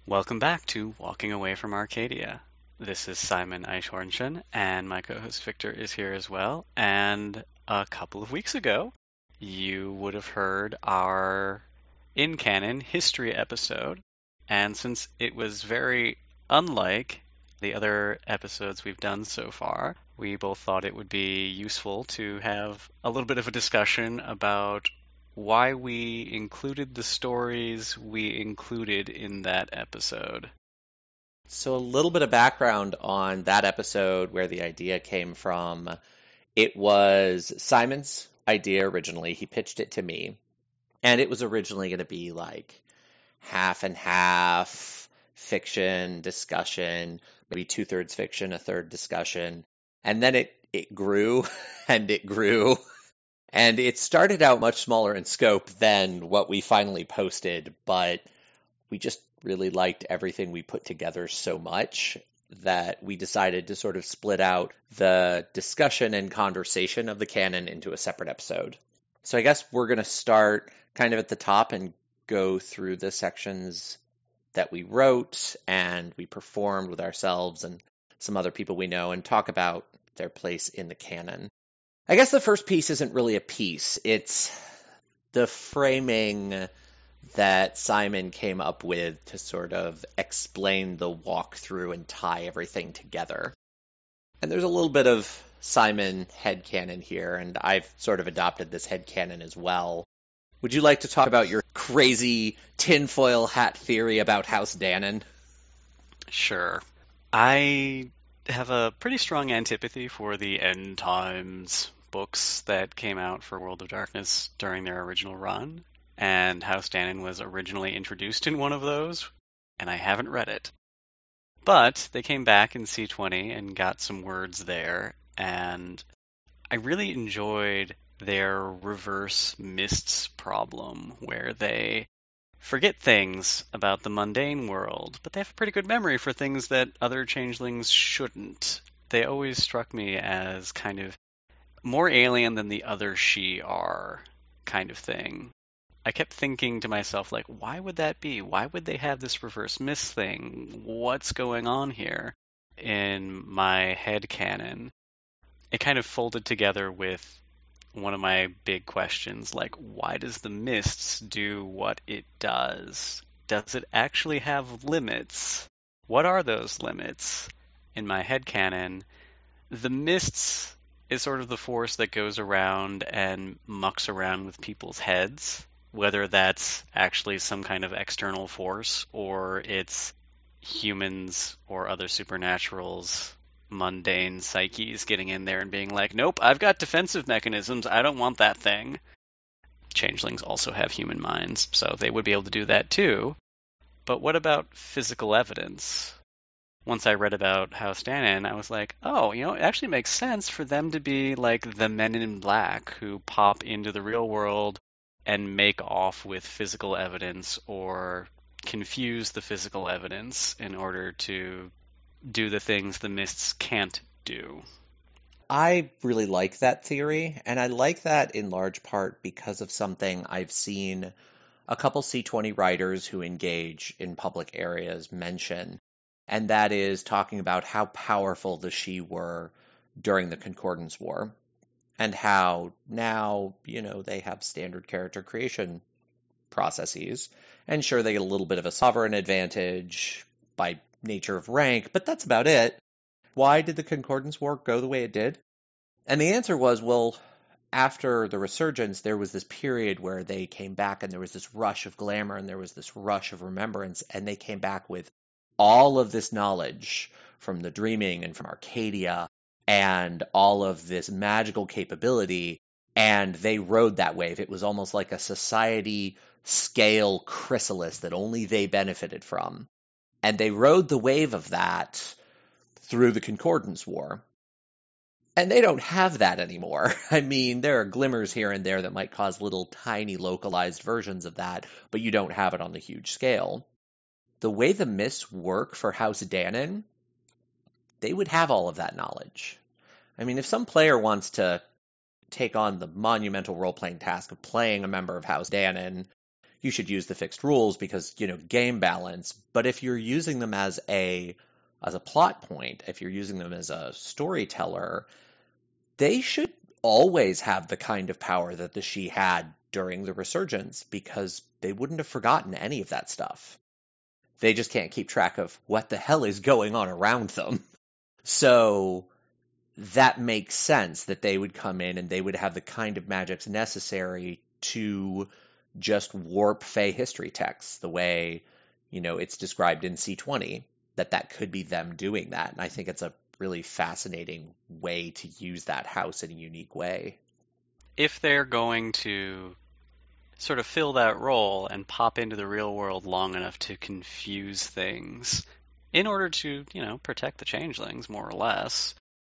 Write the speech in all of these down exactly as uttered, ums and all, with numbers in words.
Welcome back to Walking Away from Arcadia. This is Simon Eichhornchen, and my co-host Victor is here as well. And a couple of weeks ago, you would have heard our in-canon history episode. And since it was very unlike the other episodes we've done so far, we both thought it would be useful to have a little bit of a discussion about why we included the stories we included in that episode. So, a little bit of background on that episode where the idea came from. It was Simon's idea originally. He pitched it to me, and it was originally going to be like half and half fiction, discussion, maybe two thirds fiction, a third discussion. And then it, it grew and it grew. And it started out much smaller in scope than what we finally posted, but we just really liked everything we put together so much that we decided to sort of split out the discussion and conversation of the canon into a separate episode. So I guess we're going to start kind of at the top and go through the sections that we wrote and we performed with ourselves and some other people we know and talk about their place in the canon. I guess the first piece isn't really a piece. It's the framing that Simon came up with to sort of explain the walkthrough and tie everything together. And there's a little bit of Simon headcanon here, and I've sort of adopted this headcanon as well. Would you like to talk about your crazy tinfoil hat theory about House Dannon? Sure. I have a pretty strong antipathy for the End Times books that came out for World of Darkness during their original run, and House Dannon was originally introduced in one of those, and I haven't read it. But they came back in C twenty and got some words there, and I really enjoyed their reverse mists problem, where they forget things about the mundane world, but they have a pretty good memory for things that other changelings shouldn't. They always struck me as kind of more alien than the other Sidhe kind of thing. I kept thinking to myself, like, why would that be? Why would they have this reverse mist thing? What's going on here? In my head canon, it kind of folded together with one of my big questions, like, why does the mists do what it does? Does it actually have limits? What are those limits? In my headcanon, the mists is sort of the force that goes around and mucks around with people's heads, whether that's actually some kind of external force or it's humans or other supernaturals, mundane psyches getting in there and being like, nope, I've got defensive mechanisms, I don't want that thing. Changelings also have human minds, so they would be able to do that too. But what about physical evidence? Once I read about House Dannon, I was like, oh, you know, it actually makes sense for them to be like the Men in Black who pop into the real world and make off with physical evidence or confuse the physical evidence in order to do the things the mists can't do. I really like that theory, and I like that in large part because of something I've seen a couple C twenty writers who engage in public areas mention, and that is talking about how powerful the Sidhe were during the Concordance War, and how now, you know, they have standard character creation processes, and sure, they get a little bit of a sovereign advantage by nature of rank, but that's about it. Why did the Concordance War go the way it did? And the answer was, well, after the Resurgence, there was this period where they came back and there was this rush of glamour and there was this rush of remembrance, and they came back with all of this knowledge from the Dreaming and from Arcadia and all of this magical capability, and they rode that wave. It was almost like a society scale chrysalis that only they benefited from. And they rode the wave of that through the Concordance War. And they don't have that anymore. I mean, there are glimmers here and there that might cause little tiny localized versions of that, but you don't have it on the huge scale. The way the mists work for House Dannon, they would have all of that knowledge. I mean, if some player wants to take on the monumental role-playing task of playing a member of House Dannon, you should use the fixed rules because, you know, game balance. But if you're using them as a as a plot point, if you're using them as a storyteller, they should always have the kind of power that the Sidhe had during the Resurgence, because they wouldn't have forgotten any of that stuff. They just can't keep track of what the hell is going on around them. So that makes sense that they would come in and they would have the kind of magics necessary to just warp Fey history texts the way, you know, it's described in C twenty, that that could be them doing that. And I think it's a really fascinating way to use that house in a unique way. If they're going to sort of fill that role and pop into the real world long enough to confuse things in order to, you know, protect the changelings, more or less.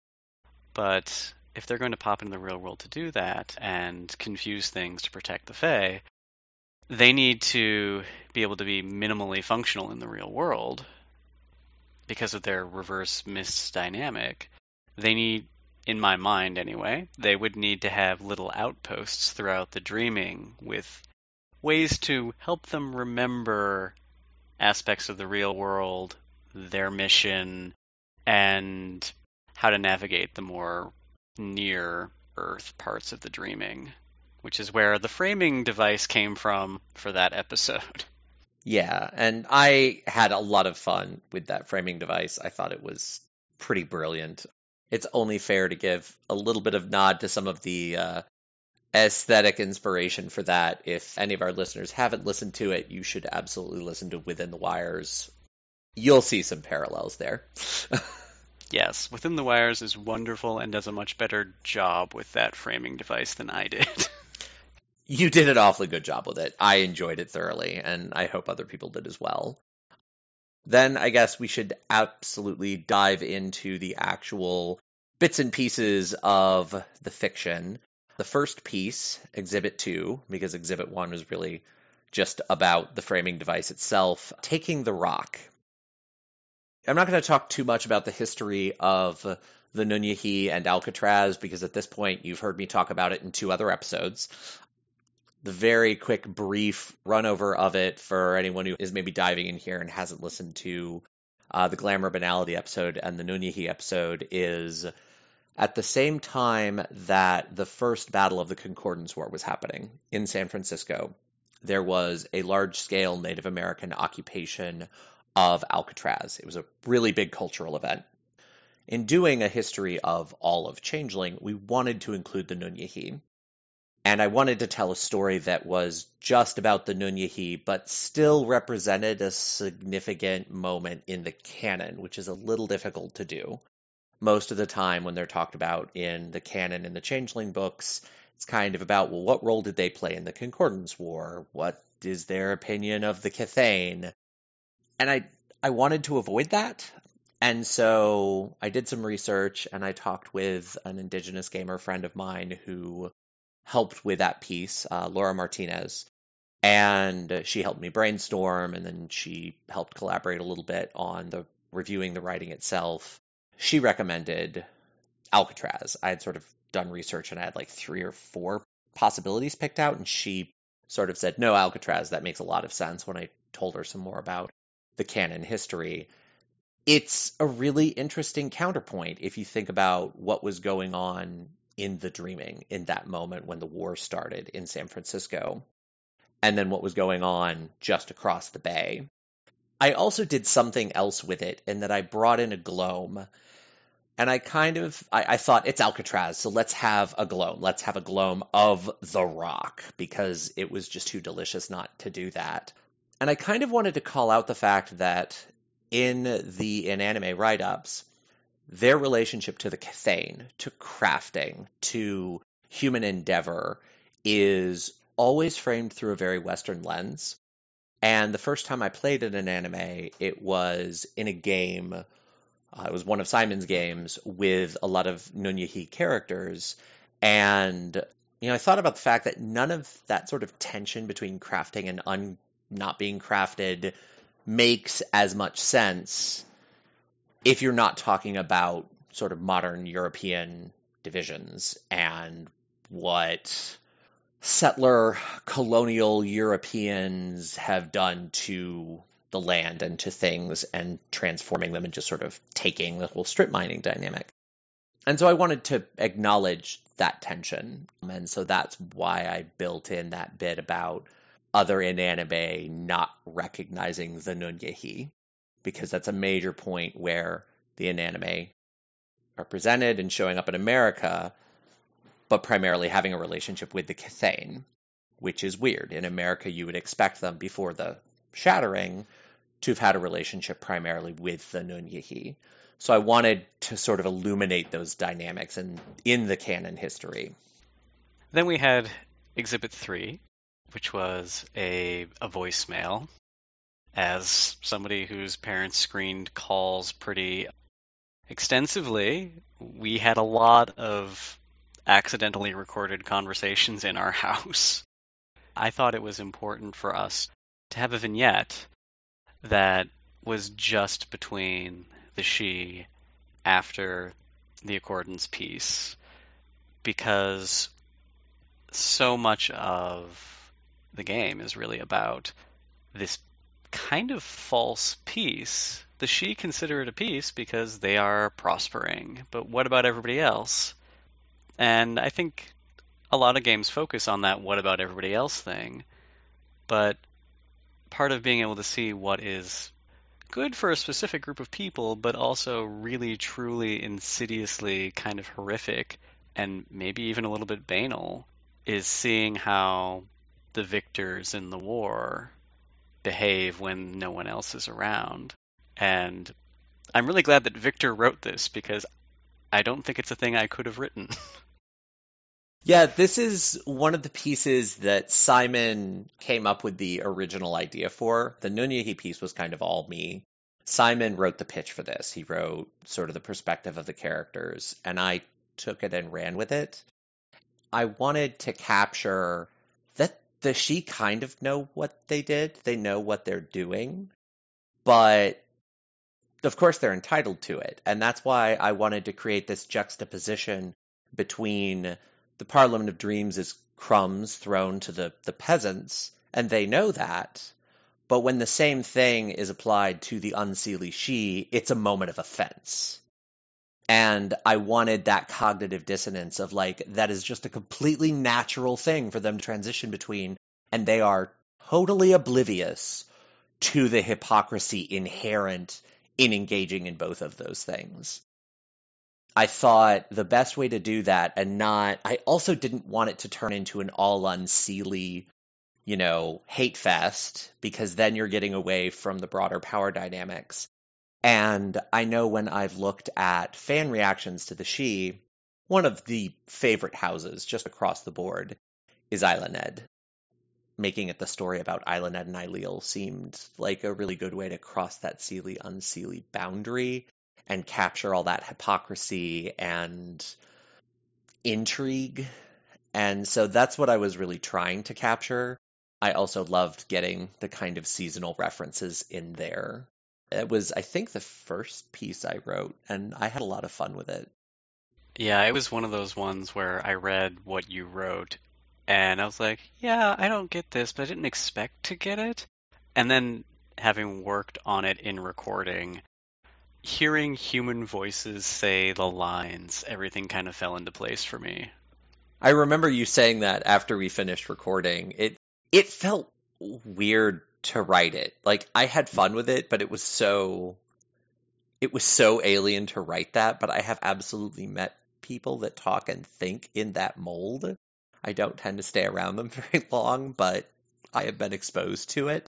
But if they're going to pop into the real world to do that and confuse things to protect the Fae, they need to be able to be minimally functional in the real world because of their reverse mist dynamic. They need, in my mind anyway, they would need to have little outposts throughout the dreaming with ways to help them remember aspects of the real world, their mission, and how to navigate the more near-Earth parts of the dreaming, which is where the framing device came from for that episode. Yeah, and I had a lot of fun with that framing device. I thought it was pretty brilliant. It's only fair to give a little bit of nod to some of the uh, aesthetic inspiration for that. If any of our listeners haven't listened to it, you should absolutely listen to Within the Wires. You'll see some parallels there. Yes, Within the Wires is wonderful and does a much better job with that framing device than I did. You did an awfully good job with it. I enjoyed it thoroughly, and I hope other people did as well. Then I guess we should absolutely dive into the actual bits and pieces of the fiction. The first piece, Exhibit two, because Exhibit one was really just about the framing device itself, Taking the Rock. I'm not going to talk too much about the history of the Nunnehi and Alcatraz, because at this point you've heard me talk about it in two other episodes. The very quick, brief run over of it for anyone who is maybe diving in here and hasn't listened to uh, the Glamour Banality episode and the Nunnehi episode is at the same time that the first Battle of the Concordance War was happening in San Francisco, there was a large-scale Native American occupation of Alcatraz. It was a really big cultural event. In doing a history of all of Changeling, we wanted to include the Nunnehi. And I wanted to tell a story that was just about the Nunnehi, but still represented a significant moment in the canon, which is a little difficult to do. Most of the time when they're talked about in the canon in the Changeling books, it's kind of about, well, what role did they play in the Concordance War? What is their opinion of the Cathane? And I, I wanted to avoid that. And so I did some research and I talked with an Indigenous gamer friend of mine who helped with that piece, uh, Laura Martinez, and she helped me brainstorm, and then she helped collaborate a little bit on the reviewing the writing itself. She recommended Alcatraz. I had sort of done research and I had like three or four possibilities picked out, and she sort of said, no, Alcatraz, that makes a lot of sense when I told her some more about the canon history. It's a really interesting counterpoint if you think about what was going on in the dreaming in that moment when the war started in San Francisco, and then what was going on just across the bay. I also did something else with it in that I brought in a gloam, and I kind of, I, I thought it's Alcatraz, so let's have a gloam. Let's have a gloam of the rock, because it was just too delicious not to do that. And I kind of wanted to call out the fact that in the in-anime write-ups, their relationship to the Cathane, to crafting, to human endeavor is always framed through a very Western lens. And the first time I played in an anime, it was in a game, uh, it was one of Simon's games with a lot of Nunnehi characters. And, you know, I thought about the fact that none of that sort of tension between crafting and un- not being crafted makes as much sense if you're not talking about sort of modern European divisions and what settler colonial Europeans have done to the land and to things and transforming them and just sort of taking the whole strip mining dynamic. And so I wanted to acknowledge that tension. And so that's why I built in that bit about other Inanimate not recognizing the Nunyehi, because that's a major point where the Inanimate are presented and showing up in America, but primarily having a relationship with the Cathane, which is weird. In America, you would expect them before the shattering to have had a relationship primarily with the Nunyehi. So I wanted to sort of illuminate those dynamics in, in the canon history. Then we had Exhibit three, which was a, a voicemail. As somebody whose parents screened calls pretty extensively, we had a lot of accidentally recorded conversations in our house. I thought it was important for us to have a vignette that was just between the Sidhe after the Accordance peace, because so much of the game is really about this kind of false peace. The Sidhe consider it a peace because they are prospering, but what about everybody else? And I think a lot of games focus on that what about everybody else thing, but part of being able to see what is good for a specific group of people, but also really, truly, insidiously kind of horrific and maybe even a little bit banal, is seeing how the victors in the war behave when no one else is around. And I'm really glad that Victor wrote this, because I don't think it's a thing I could have written. Yeah, this is one of the pieces that Simon came up with the original idea for. The Nunyehi piece was kind of all me. Simon wrote the pitch for this. He wrote sort of the perspective of the characters, and I took it and ran with it. I wanted to capture that the Sidhe kind of know what they did. They know what they're doing, but of course they're entitled to it. And that's why I wanted to create this juxtaposition between the Parliament of Dreams is crumbs thrown to the, the peasants, and they know that. But when the same thing is applied to the Unseelie Sidhe, it's a moment of offense. And I wanted that cognitive dissonance of, like, that is just a completely natural thing for them to transition between, and they are totally oblivious to the hypocrisy inherent in engaging in both of those things. I thought the best way to do that, and not, I also didn't want it to turn into an all Unseelie, you know, hate fest, because then you're getting away from the broader power dynamics. And I know when I've looked at fan reactions to the Sidhe, one of the favorite houses just across the board is Eiluned. Making it the story about Eiluned and Ailill seemed like a really good way to cross that Seelie-Unseelie boundary and capture all that hypocrisy and intrigue. And so that's what I was really trying to capture. I also loved getting the kind of seasonal references in there. It was, I think, the first piece I wrote, and I had a lot of fun with it. Yeah, it was one of those ones where I read what you wrote, and I was like, yeah, I don't get this, but I didn't expect to get it. And then, having worked on it in recording, hearing human voices say the lines, everything kind of fell into place for me. I remember you saying that after we finished recording. It it felt weird to write it. Like, I had fun with it, but it was so it was so alien to write that, but I have absolutely met people that talk and think in that mold. I don't tend to stay around them very long, but I have been exposed to it.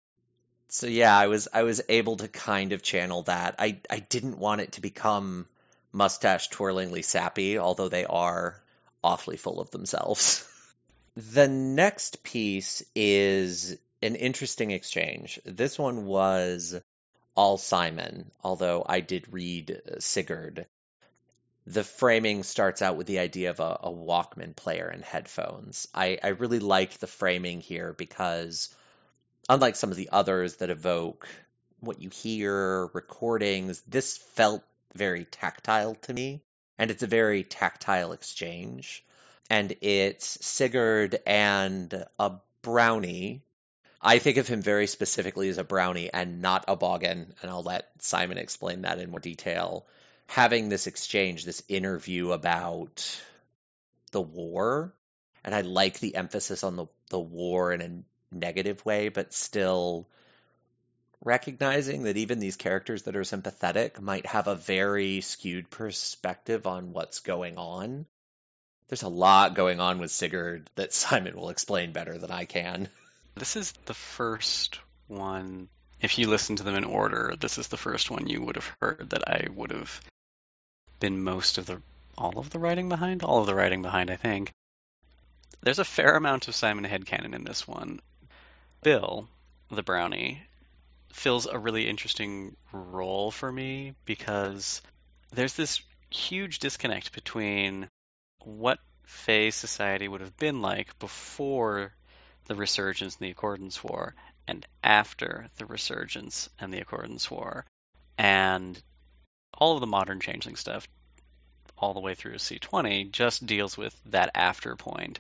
So yeah, I was I was able to kind of channel that. I, I didn't want it to become mustache twirlingly sappy, although they are awfully full of themselves. The next piece is an interesting exchange. This one was all Simon, although I did read Sigurd. The framing starts out with the idea of a, a Walkman player and headphones. I, I really liked the framing here because, unlike some of the others that evoke what you hear, recordings, this felt very tactile to me, and it's a very tactile exchange. and it's Sigurd and a brownie. I think of him very specifically as a brownie and not a boggin, and I'll let Simon explain that in more detail. Having this exchange, this interview about the war, and I like the emphasis on the, the war in a negative way, but still recognizing that even these characters that are sympathetic might have a very skewed perspective on what's going on. There's a lot going on with Sigurd that Simon will explain better than I can. This is the first one, if you listen to them in order, this is the first one you would have heard that I would have been most of the, all of the writing behind? All of the writing behind, I think. There's a fair amount of Simon headcanon in this one. Bill, the brownie, fills a really interesting role for me because there's this huge disconnect between what Fae society would have been like before the Resurgence and the Accordance War and after the Resurgence and the Accordance War. And all of the modern Changeling stuff, all the way through C twenty, just deals with that after point.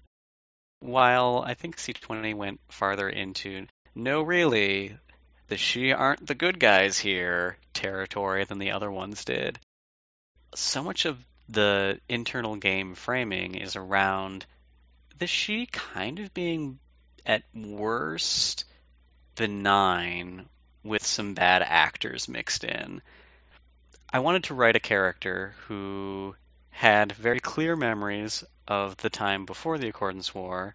While I think C twenty went farther into, no really, the Sidhe aren't the good guys here territory than the other ones did. So much of the internal game framing is around the Sidhe kind of being, at worst, benign with some bad actors mixed in. I wanted to write a character who had very clear memories of the time before the Accordance War,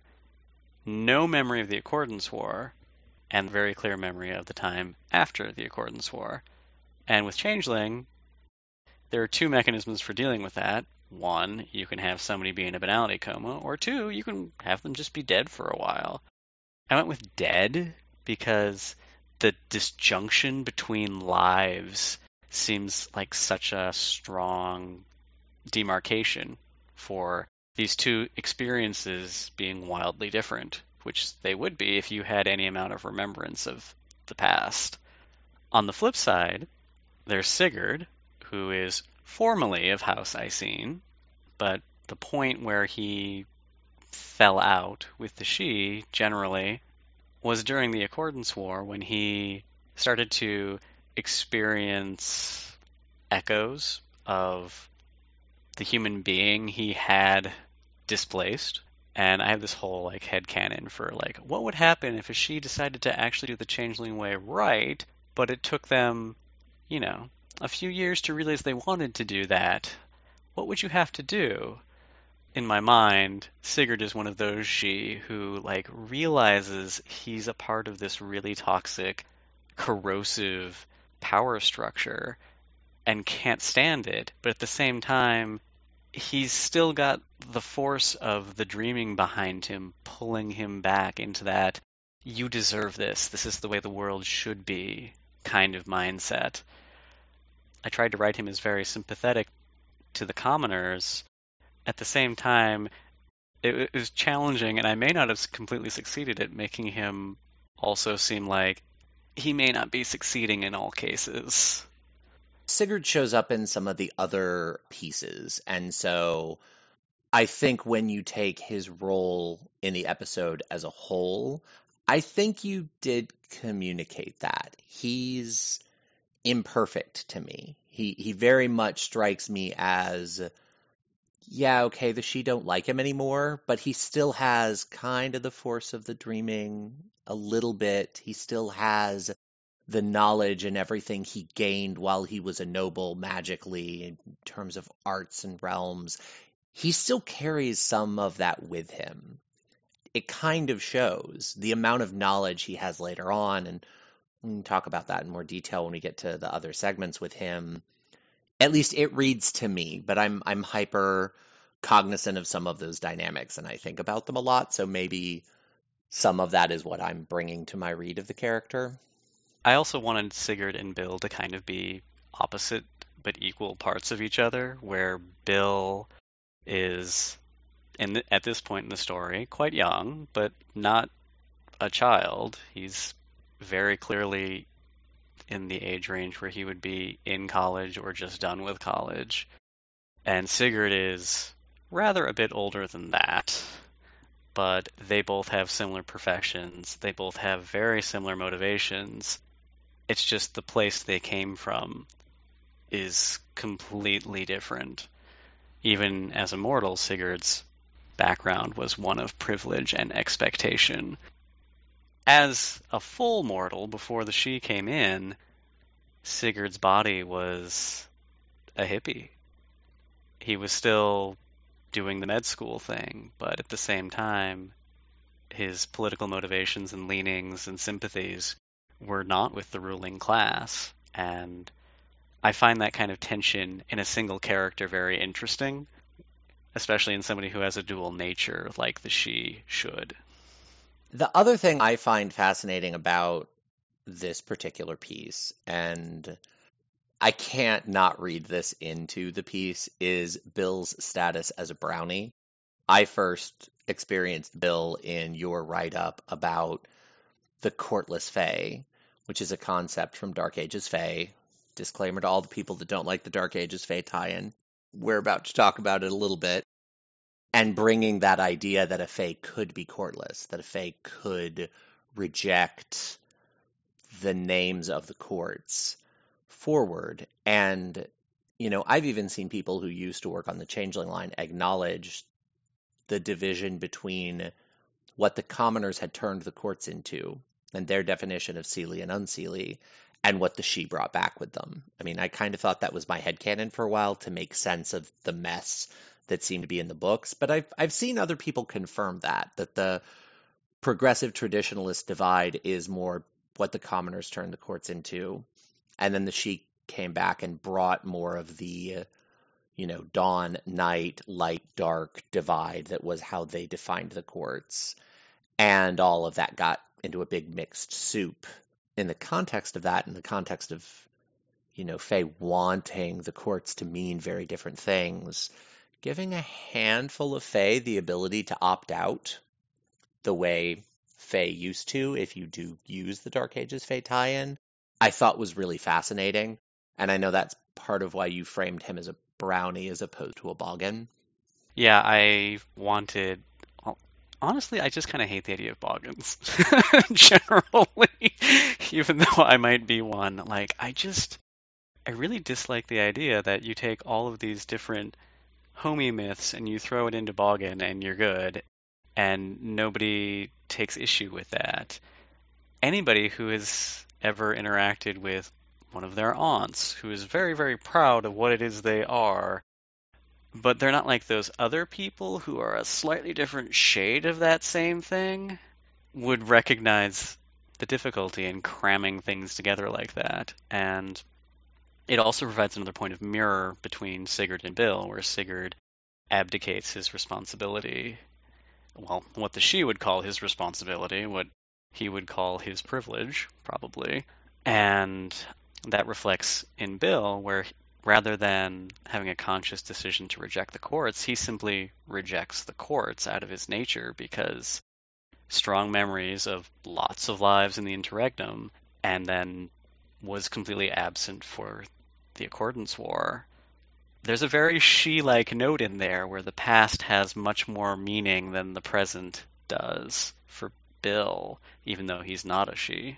no memory of the Accordance War, and very clear memory of the time after the Accordance War. And with Changeling, there are two mechanisms for dealing with that. One, you can have somebody be in a banality coma, or two, you can have them just be dead for a while. I went with dead because the disjunction between lives seems like such a strong demarcation for these two experiences being wildly different, which they would be if you had any amount of remembrance of the past. On the flip side, there's Sigurd, who is formally of House Icene, but the point where he fell out with the Sidhe, generally, was during the Accordance War when he started to experience echoes of the human being he had displaced. And I have this whole like headcanon for like, what would happen if a Sidhe decided to actually do the Changeling way right, but it took them, you know, a few years to realize they wanted to do that? What would you have to do? In my mind, Sigurd is one of those Sidhe who like realizes he's a part of this really toxic, corrosive power structure and can't stand it, but at the same time, he's still got the force of the dreaming behind him pulling him back into that you deserve this, this is the way the world should be kind of mindset. I tried to write him as very sympathetic to the commoners. At the same time, it, it was challenging, and I may not have completely succeeded at making him also seem like he may not be succeeding in all cases. Sigurd shows up in some of the other pieces, and so I think when you take his role in the episode as a whole, I think you did communicate that. He's imperfect to me. He he very much strikes me as, yeah, okay, the Sidhe don't like him anymore, but he still has kind of the force of the dreaming a little bit. He still has the knowledge and everything he gained while he was a noble magically in terms of arts and realms. He still carries some of that with him. It kind of shows the amount of knowledge he has later on, and we can talk about that in more detail when we get to the other segments with him. At least it reads to me, but I'm I'm hyper cognizant of some of those dynamics, and I think about them a lot, so maybe some of that is what I'm bringing to my read of the character. I also wanted Sigurd and Bill to kind of be opposite but equal parts of each other, where Bill is, in the, at this point in the story, quite young, but not a child. He's very clearly in the age range where he would be in college or just done with college. And Sigurd is rather a bit older than that, but they both have similar professions. They both have very similar motivations. It's just the place they came from is completely different. Even as a mortal, Sigurd's background was one of privilege and expectation. As a full mortal, before the Sidhe came in, Sigurd's body was a hippie. He was still doing the med school thing, but at the same time, his political motivations and leanings and sympathies were not with the ruling class. And I find that kind of tension in a single character very interesting, especially in somebody who has a dual nature like the Sidhe should. The other thing I find fascinating about this particular piece, and I can't not read this into the piece, is Bill's status as a brownie. I first experienced Bill in your write-up about the courtless Fae, which is a concept from Dark Ages Fae. Disclaimer to all the people that don't like the Dark Ages Fae tie-in. We're about to talk about it a little bit. And bringing that idea that a Fae could be courtless, that a Fae could reject the names of the courts forward. And, you know, I've even seen people who used to work on the Changeling line acknowledge the division between what the commoners had turned the courts into and their definition of seelie and unseelie, and what the Sidhe brought back with them. I mean, I kind of thought that was my headcanon for a while to make sense of the mess that seemed to be in the books, but I've I've seen other people confirm that, that the progressive traditionalist divide is more what the commoners turned the courts into, and then the Sidhe came back and brought more of the, you know, dawn, night, light, dark divide that was how they defined the courts, and all of that got into a big mixed soup. In the context of that, in the context of, you know, Fae wanting the courts to mean very different things, giving a handful of Fae the ability to opt out the way Fae used to, if you do use the Dark Ages Fae tie-in, I thought was really fascinating. And I know that's part of why you framed him as a brownie as opposed to a boggin. Yeah, I wanted... Honestly, I just kind of hate the idea of boggins, generally, even though I might be one. Like, I just... I really dislike the idea that you take all of these different homie myths and you throw it into boggin and you're good, and nobody takes issue with that. Anybody who has ever interacted with one of their aunts who is very, very proud of what it is they are, but they're not like those other people who are a slightly different shade of that same thing, would recognize the difficulty in cramming things together like that. And it also provides another point of mirror between Sigurd and Bill, where Sigurd abdicates his responsibility. Well, what the Sidhe would call his responsibility, what he would call his privilege, probably. And that reflects in Bill, where rather than having a conscious decision to reject the courts, he simply rejects the courts out of his nature because strong memories of lots of lives in the interregnum, and then was completely absent for the Accordance War. There's a very Sidhe-like note in there where the past has much more meaning than the present does for Bill, even though he's not a Sidhe.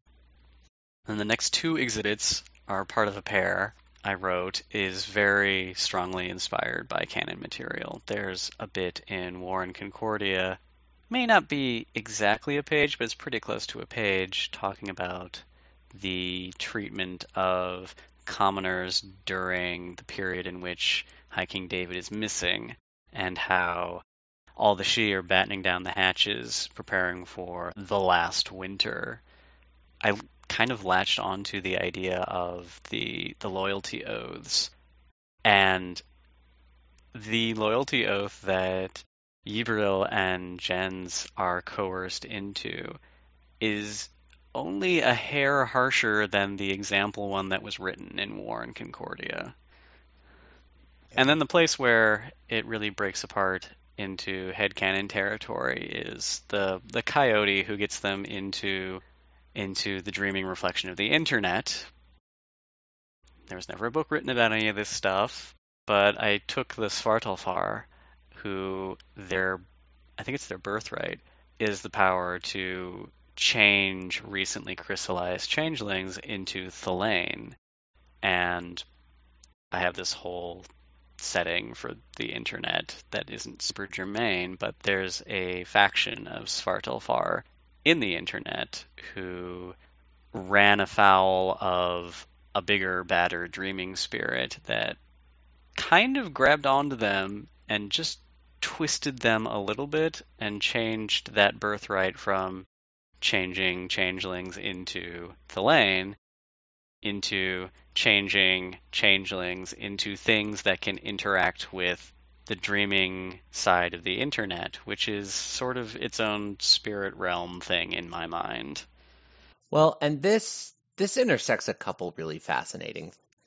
And the next two exhibits are part of a pair I wrote is very strongly inspired by canon material. There's a bit in War and Concordia, may not be exactly a page, but it's pretty close to a page, talking about the treatment of commoners during the period in which High King David is missing, and how all the Sidhe are battening down the hatches, preparing for the last winter. I kind of latched onto the idea of the the loyalty oaths, and the loyalty oath that Ybrid and Jens are coerced into is only a hair harsher than the example one that was written in War and Concordia. And then the place where it really breaks apart into headcanon territory is the the coyote who gets them into into the dreaming reflection of the internet. There was never a book written about any of this stuff, but I took the Svartalfar who their, I think it's their birthright, is the power to change recently crystallized changelings into Thelain. And I have this whole setting for the internet that isn't super germane, but there's a faction of Svartalfar in the internet who ran afoul of a bigger, badder dreaming spirit that kind of grabbed onto them and just twisted them a little bit and changed that birthright from changing changelings into Thelain into changing changelings into things that can interact with the dreaming side of the internet, which is sort of its own spirit realm thing in my mind. Well, and this this intersects a couple really fascinating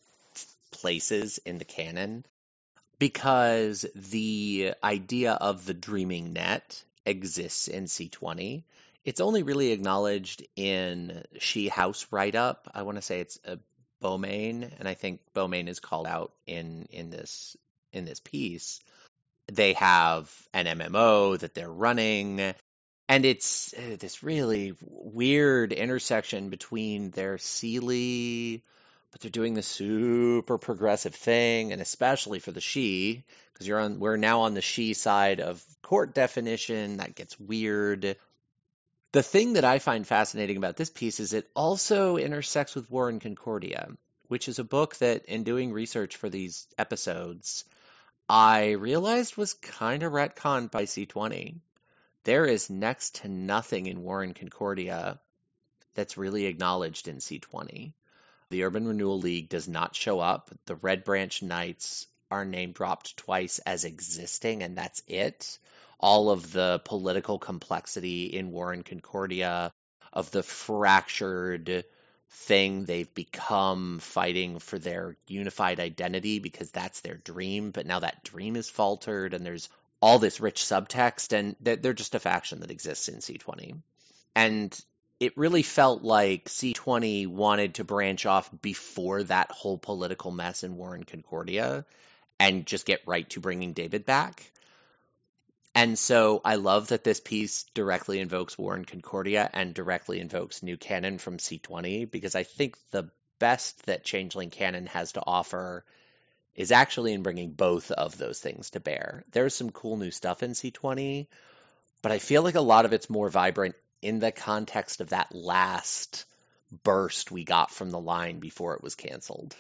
places in the canon because the idea of the dreaming net exists in C twenty. It's only really acknowledged in She House write-up. I want to say it's a Beaumain, and I think Beaumain is called out in in this in this piece. They have an M M O that they're running, and it's uh, this really weird intersection between their Seelie, but they're doing the super progressive thing, and especially for the She, because you're on we're now on the She side of court definition. That gets weird. The thing that I find fascinating about this piece is it also intersects with War and Concordia, which is a book that, in doing research for these episodes, I realized was kind of retconned by C twenty. There is next to nothing in War and Concordia that's really acknowledged in C twenty. The Urban Renewal League does not show up. The Red Branch Knights are name dropped twice as existing, and that's it. All of the political complexity in War and Concordia, of the fractured thing they've become fighting for their unified identity because that's their dream, but now that dream is faltered and there's all this rich subtext, and they're just a faction that exists in C twenty. And it really felt like C twenty wanted to branch off before that whole political mess in War and Concordia and just get right to bringing David back. And so I love that this piece directly invokes War and Concordia and directly invokes new canon from C twenty, because I think the best that Changeling canon has to offer is actually in bringing both of those things to bear. There's some cool new stuff in C twenty, but I feel like a lot of it's more vibrant in the context of that last burst we got from the line before it was canceled.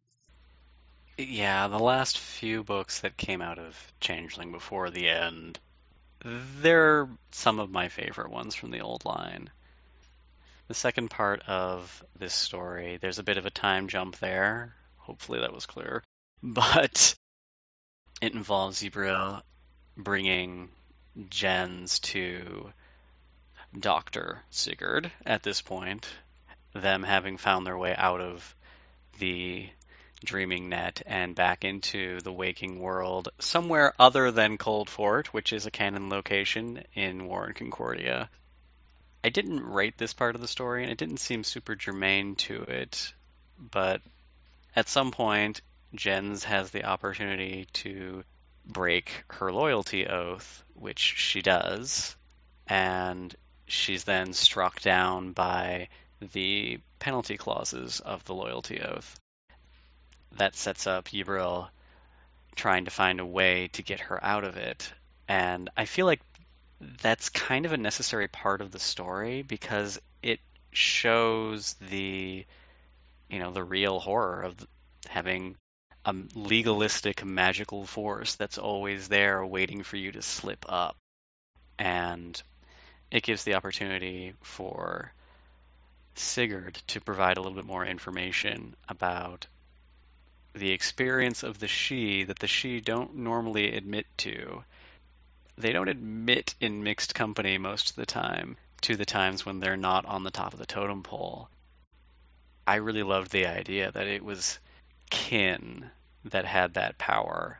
Yeah, the last few books that came out of Changeling before the end, they're some of my favorite ones from the old line. The second part of this story, there's a bit of a time jump there. Hopefully that was clear. But it involves Ybril bringing gens to Doctor Sigurd at this point, them having found their way out of the dreaming net and back into the waking world somewhere other than Coldfort, which is a canon location in War and Concordia. I didn't rate this part of the story, and it didn't seem super germane to it, but at some point, Jens has the opportunity to break her loyalty oath, which she does, and she's then struck down by the penalty clauses of the loyalty oath. That sets up Ybril trying to find a way to get her out of it. And I feel like that's kind of a necessary part of the story because it shows the, you know, the real horror of having a legalistic magical force that's always there waiting for you to slip up. And it gives the opportunity for Sigurd to provide a little bit more information about the experience of the She that the She don't normally admit to. They don't admit in mixed company most of the time to the times when they're not on the top of the totem pole. I really loved the idea that it was kin that had that power.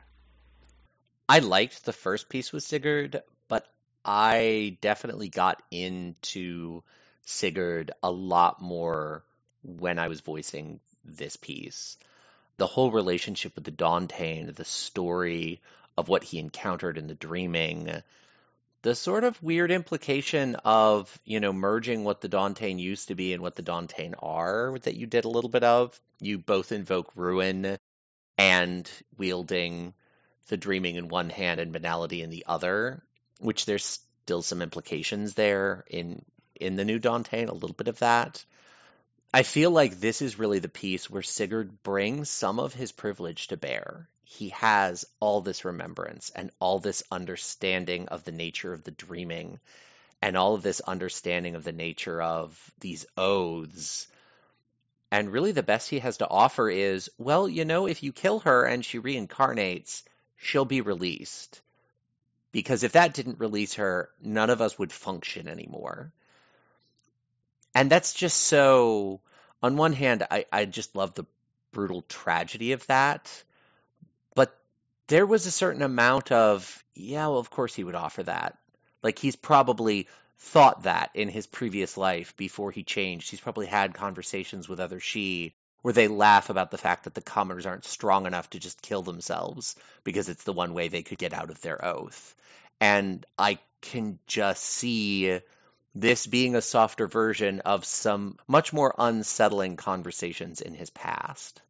I liked the first piece with Sigurd, but I definitely got into Sigurd a lot more when I was voicing this piece. The whole relationship with the Dauntain, the story of what he encountered in the dreaming, the sort of weird implication of, you know, merging what the Dauntain used to be and what the Dauntain are that you did a little bit of. You both invoke ruin and wielding the dreaming in one hand and banality in the other, which there's still some implications there in in the new Dauntain, a little bit of that. I feel like this is really the piece where Sigurd brings some of his privilege to bear. He has all this remembrance and all this understanding of the nature of the dreaming and all of this understanding of the nature of these oaths. And really the best he has to offer is, well, you know, if you kill her and she reincarnates, she'll be released. Because if that didn't release her, none of us would function anymore. And that's just so, on one hand, I, I just love the brutal tragedy of that. But there was a certain amount of, yeah, well, of course he would offer that. Like, he's probably thought that in his previous life before he changed. He's probably had conversations with other Shi where they laugh about the fact that the commoners aren't strong enough to just kill themselves because it's the one way they could get out of their oath. And I can just see this being a softer version of some much more unsettling conversations in his past.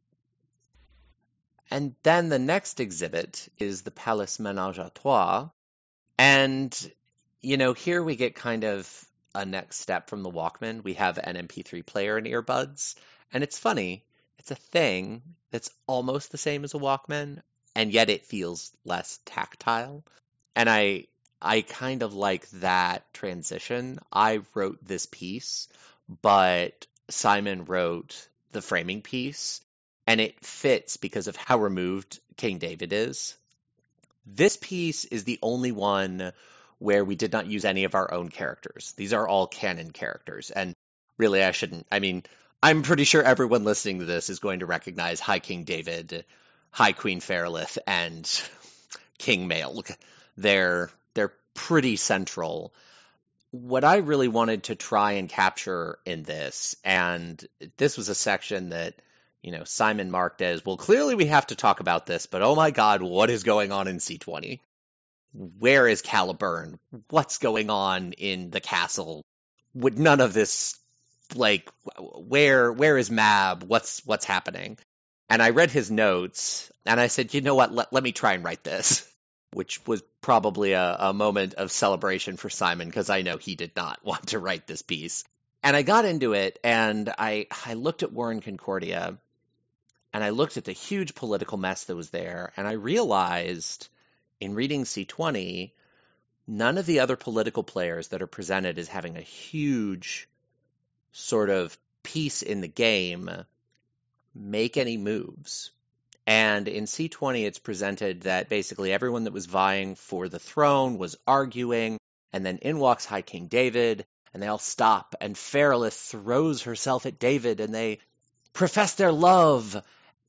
And then the next exhibit is the Palace Ménage à Trois. And, you know, here we get kind of a next step from the Walkman. We have an M P three player and earbuds. And it's funny, it's a thing that's almost the same as a Walkman, and yet it feels less tactile. And I I kind of like that transition. I wrote this piece, but Simon wrote the framing piece, and it fits because of how removed King David is. This piece is the only one where we did not use any of our own characters. These are all canon characters, and really I shouldn't, I mean, I'm pretty sure everyone listening to this is going to recognize High King David, High Queen Ferelith, and King Maelg. They're they're pretty central. What I really wanted to try and capture in this, and this was a section that, you know, Simon marked as, well, clearly we have to talk about this, but oh my god, what is going on in C twenty? Where is Caliburn? What's going on in the castle? Would none of this, like, where where is Mab? What's what's happening? And I read his notes, and I said, you know what, let, let me try and write this, which was probably a, a moment of celebration for Simon, because I know he did not want to write this piece. And I got into it, and I, I looked at War in Concordia, and I looked at the huge political mess that was there, and I realized in reading C twenty, none of the other political players that are presented as having a huge sort of piece in the game make any moves. And in C twenty, it's presented that basically everyone that was vying for the throne was arguing, and then in walks High King David, and they all stop, and Ferelith throws herself at David, and they profess their love,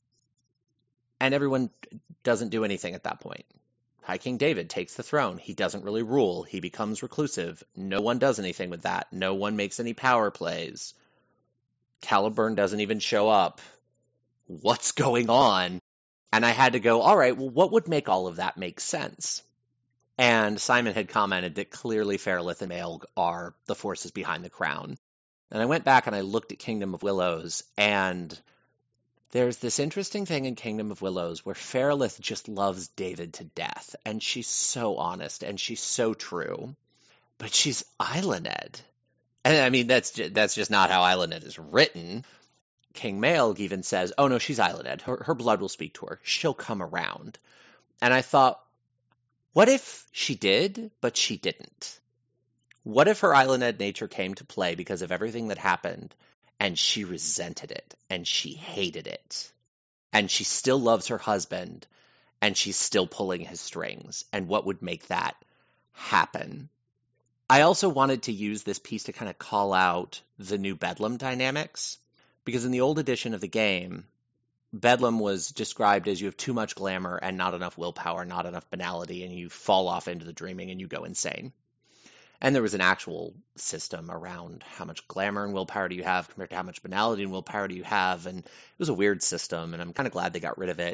and everyone doesn't do anything at that point. High King David takes the throne. He doesn't really rule. He becomes reclusive. No one does anything with that. No one makes any power plays. Caliburn doesn't even show up. What's going on? And I had to go, all right, well, what would make all of that make sense? And Simon had commented that clearly Ferelith and Maelg are the forces behind the crown. And I went back and I looked at Kingdom of Willows, and there's this interesting thing in Kingdom of Willows where Ferelith just loves David to death, and she's so honest, and she's so true. But she's Islanded. And I mean, that's just, that's just not how Islanded is written. King Maelg even says, oh no, she's Islanded. Her, her blood will speak to her. She'll come around. And I thought, what if she did, but she didn't? What if her Islanded nature came to play because of everything that happened, and she resented it, and she hated it, and she still loves her husband, and she's still pulling his strings, and what would make that happen? I also wanted to use this piece to kind of call out the new Bedlam dynamics, because in the old edition of the game, Bedlam was described as you have too much glamour and not enough willpower, not enough banality, and you fall off into the dreaming and you go insane. And there was an actual system around how much glamour and willpower do you have compared to how much banality and willpower do you have, and it was a weird system, and I'm kind of glad they got rid of it.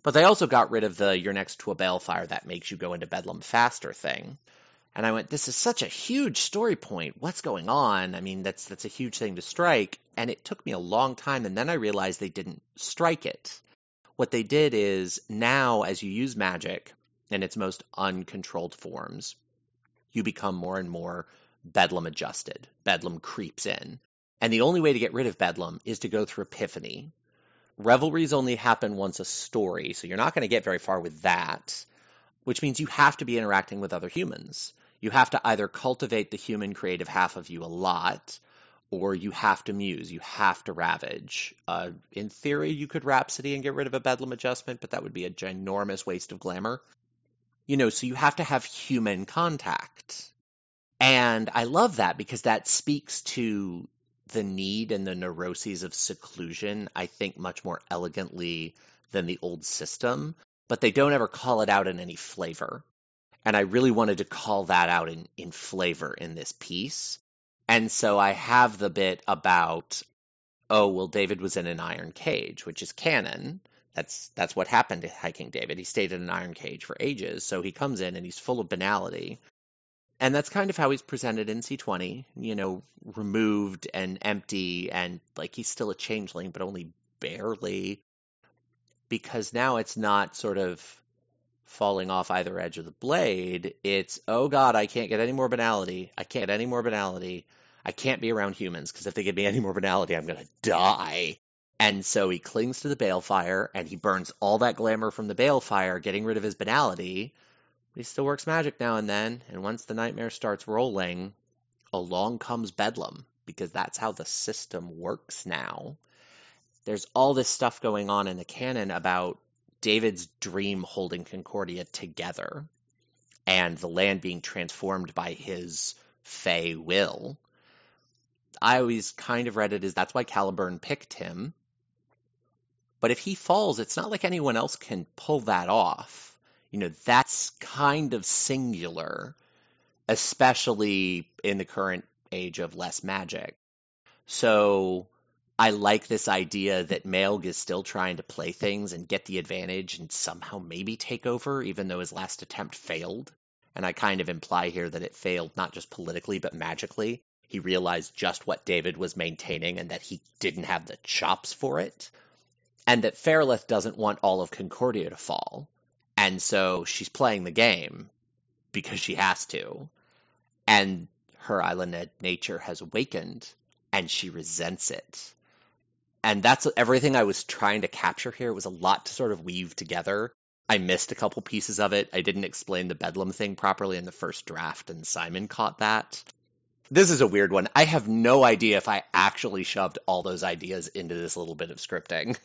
But they also got rid of the "you're next to a balefire that makes you go into Bedlam faster" thing. And I went, this is such a huge story point. What's going on? I mean, that's that's a huge thing to strike. And it took me a long time, and then I realized they didn't strike it. What they did is, now as you use magic in its most uncontrolled forms, you become more and more Bedlam adjusted. Bedlam creeps in. And the only way to get rid of Bedlam is to go through Epiphany. Revelries only happen once a story, so you're not going to get very far with that, which means you have to be interacting with other humans. You have to either cultivate the human creative half of you a lot, or you have to muse, you have to ravage. Uh, in theory, you could Rhapsody and get rid of a Bedlam adjustment, but that would be a ginormous waste of glamour. You know, so you have to have human contact. And I love that because that speaks to the need and the neuroses of seclusion, I think, much more elegantly than the old system, but they don't ever call it out in any flavor. And I really wanted to call that out in, in flavor in this piece. And so I have the bit about, oh, well, David was in an iron cage, which is canon. That's that's what happened to High King David. He stayed in an iron cage for ages. So he comes in and he's full of banality. And that's kind of how he's presented in C twenty, you know, removed and empty, and like he's still a changeling, but only barely. Because now it's not sort of falling off either edge of the blade. It's, oh God, I can't get any more banality. I can't get any more banality. I can't be around humans, because if they give me any more banality, I'm going to die. And so he clings to the balefire, and he burns all that glamour from the balefire, getting rid of his banality. But he still works magic now and then, and once the nightmare starts rolling, along comes Bedlam, because that's how the system works now. There's all this stuff going on in the canon about David's dream holding Concordia together, and the land being transformed by his fey will. I always kind of read it as that's why Caliburn picked him. But if he falls, it's not like anyone else can pull that off. You know, that's kind of singular, especially in the current age of less magic. So I like this idea that Maelg is still trying to play things and get the advantage and somehow maybe take over, even though his last attempt failed. And I kind of imply here that it failed not just politically, but magically. He realized just what David was maintaining and that he didn't have the chops for it. And that Fairlith doesn't want all of Concordia to fall. And so she's playing the game because she has to. And her island nature has awakened, and she resents it. And that's everything I was trying to capture here. It was a lot to sort of weave together. I missed a couple pieces of it. I didn't explain the Bedlam thing properly in the first draft, and Simon caught that. This is a weird one. I have no idea if I actually shoved all those ideas into this little bit of scripting.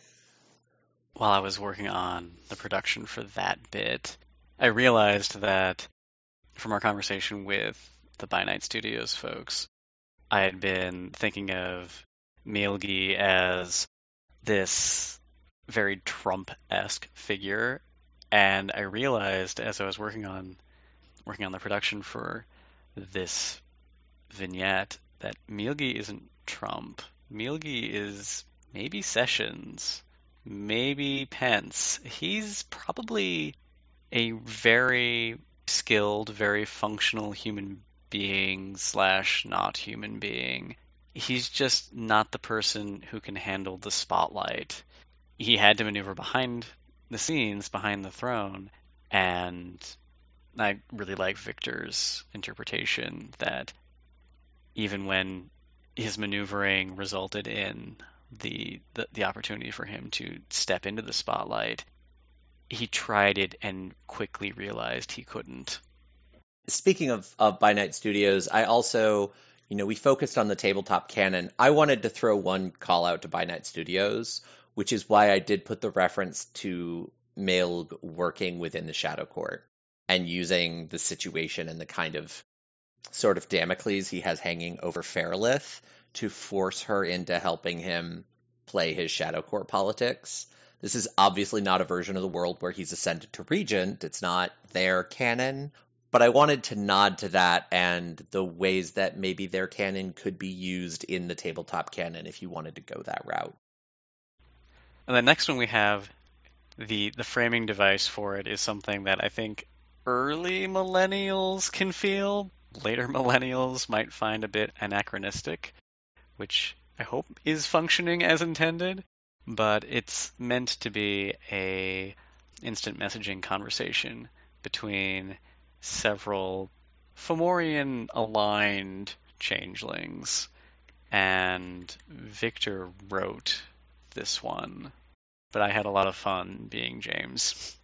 While I was working on the production for that bit, I realized that from our conversation with the By Night Studios folks, I had been thinking of Maelgi as this very Trump-esque figure, and I realized as I was working on working on the production for this vignette that Maelgi isn't Trump. Maelgi is maybe Sessions, maybe Pence. He's probably a very skilled, very functional human being slash not human being. He's just not the person who can handle the spotlight. He had to maneuver behind the scenes, behind the throne, and I really like Victor's interpretation that even when his maneuvering resulted in the, the the opportunity for him to step into the spotlight, he tried it and quickly realized he couldn't. Speaking of, of By Night Studios, I also, you know, we focused on the tabletop canon. I wanted to throw one call out to By Night Studios, which is why I did put the reference to Maelg working within the Shadow Court and using the situation and the kind of sort of Damocles he has hanging over Fairlith to force her into helping him play his Shadow Court politics. This is obviously not a version of the world where he's ascended to regent. It's not their canon. But I wanted to nod to that and the ways that maybe their canon could be used in the tabletop canon if you wanted to go that route. And the next one we have the the framing device for it is something that I think early millennials can feel. Later millennials might find a bit anachronistic, which I hope is functioning as intended, but it's meant to be a instant messaging conversation between several Fomorian aligned changelings, and Victor wrote this one, but I had a lot of fun being James.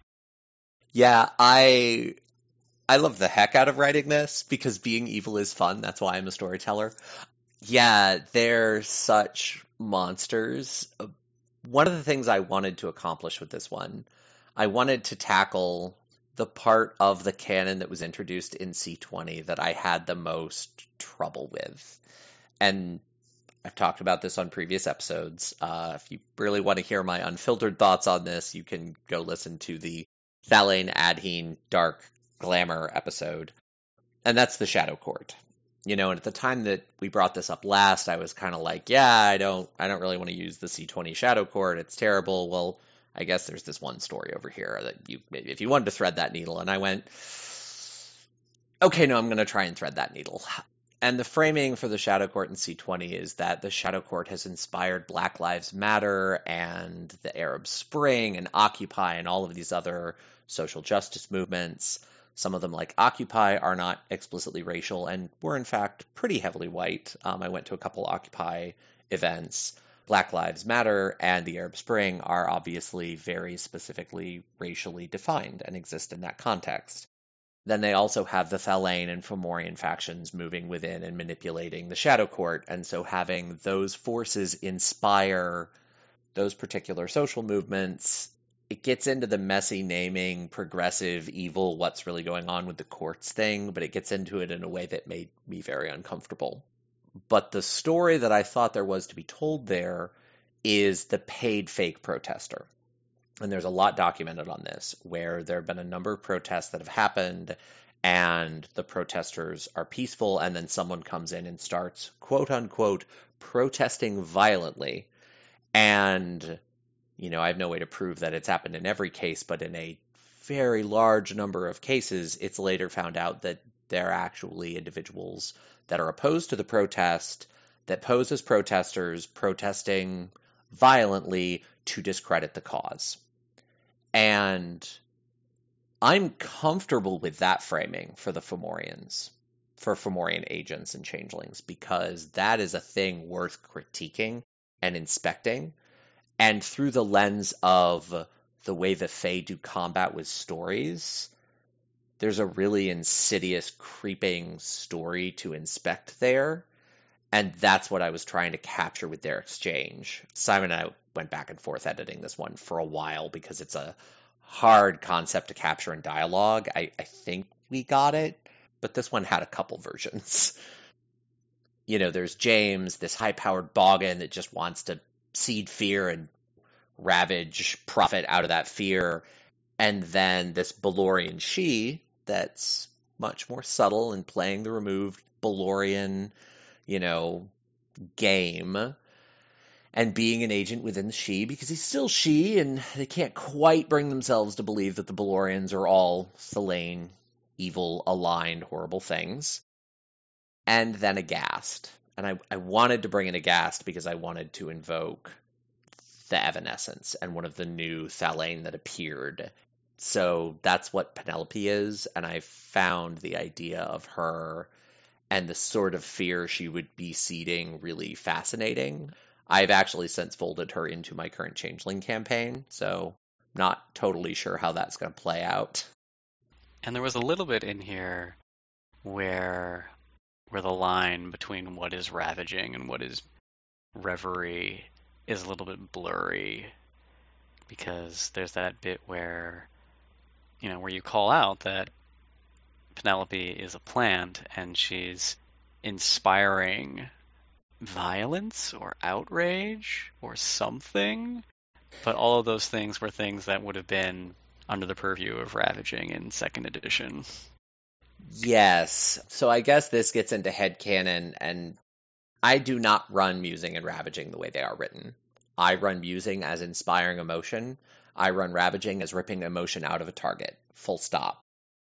Yeah, I I love the heck out of writing this because being evil is fun. That's why I'm a storyteller. Yeah, they're such monsters. One of the things I wanted to accomplish with this one, I wanted to tackle the part of the canon that was introduced in C twenty that I had the most trouble with. And I've talked about this on previous episodes. Uh, if you really want to hear my unfiltered thoughts on this, you can go listen to the Thalain Adhene Dark Glamour episode. And that's the Shadow Court. You know, and at the time that we brought this up last, I was kind of like, yeah, I don't I don't really want to use the C twenty Shadow Court. It's terrible. Well, I guess there's this one story over here that you if you wanted to thread that needle. And I went, okay, no, I'm going to try and thread that needle. And the framing for the Shadow Court in C twenty is that the Shadow Court has inspired Black Lives Matter and the Arab Spring and Occupy and all of these other social justice movements. Some of them, like Occupy, are not explicitly racial and were, in fact, pretty heavily white. Um, I went to a couple Occupy events. Black Lives Matter and the Arab Spring are obviously very specifically racially defined and exist in that context. Then they also have the Thalain and Fomorian factions moving within and manipulating the Shadow Court, and so having those forces inspire those particular social movements, it gets into the messy naming, progressive, evil, what's really going on with the courts thing, but it gets into it in a way that made me very uncomfortable. But the story that I thought there was to be told there is the paid fake protester. And there's a lot documented on this, where there have been a number of protests that have happened, and the protesters are peaceful, and then someone comes in and starts, quote unquote, protesting violently. And, you know, I have no way to prove that it's happened in every case, but in a very large number of cases, it's later found out that they're actually individuals that are opposed to the protest, that pose as protesters, protesting violently to discredit the cause. And I'm comfortable with that framing for the Fomorians, for Fomorian agents and changelings, because that is a thing worth critiquing and inspecting. And through the lens of the way the Fae do combat with stories, there's a really insidious, creeping story to inspect there. And that's what I was trying to capture with their exchange. Simon and I went back and forth editing this one for a while because it's a hard concept to capture in dialogue. I, I think we got it, but this one had a couple versions. You know, there's James, this high-powered boggin that just wants to seed fear and ravage profit out of that fear. And then this Balorian she that's much more subtle in playing the removed Balorian, you know, game and being an agent within the she because he's still she and they can't quite bring themselves to believe that the Balorians are all Thalain, evil, aligned, horrible things. And then Aghast. And I, I wanted to bring in Aghast because I wanted to invoke the Evanescence and one of the new Thalain that appeared. So that's what Penelope is, and I found the idea of her and the sort of fear she would be seeding really fascinating. I've actually since folded her into my current Changeling campaign, so not totally sure how that's going to play out. And there was a little bit in here where where the line between what is ravaging and what is reverie is a little bit blurry, because there's that bit where, you know, where you call out that Penelope is a plant and she's inspiring violence or outrage or something, but all of those things were things that would have been under the purview of ravaging in second edition. Yes. So I guess this gets into headcanon, and I do not run musing and ravaging the way they are written. I run musing as inspiring emotion. I run ravaging as ripping emotion out of a target. Full stop.